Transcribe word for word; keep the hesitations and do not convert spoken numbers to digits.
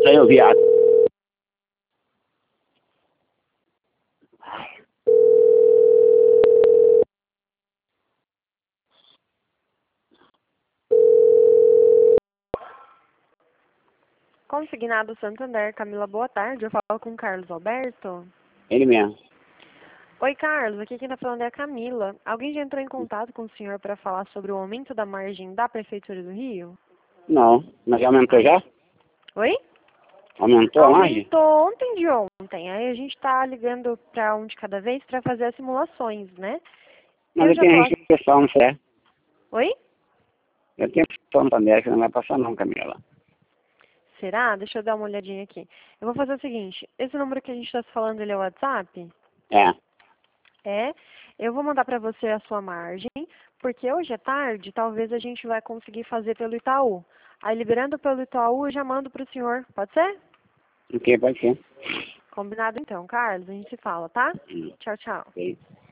aí, ô viado. Consignado Santander, Camila, boa tarde. Eu falo com o Carlos Alberto. Ele mesmo. Oi, Carlos. Aqui quem está falando é a Camila. Alguém já entrou em contato com o senhor para falar sobre o aumento da margem da Prefeitura do Rio? Não, mas já aumentou já? Oi? Aumentou a margem? Aumentou ontem de ontem. Aí a gente está ligando para um de cada vez para fazer as simulações, né? Mas Eu eu já tenho tô... gente que pessoal, não sei. Oi? Eu tenho pessoal no Santander que não vai passar não, Camila. Será? Deixa eu dar uma olhadinha aqui. Eu vou fazer o seguinte. Esse número que a gente está falando, ele é o WhatsApp? É. É. Eu vou mandar para você a sua margem, porque hoje é tarde, talvez a gente vai conseguir fazer pelo Itaú. Aí, liberando pelo Itaú, eu já mando para o senhor. Pode ser? O que pode ser? Combinado então, Carlos. A gente se fala, tá? Hum, Tchau, tchau. ok.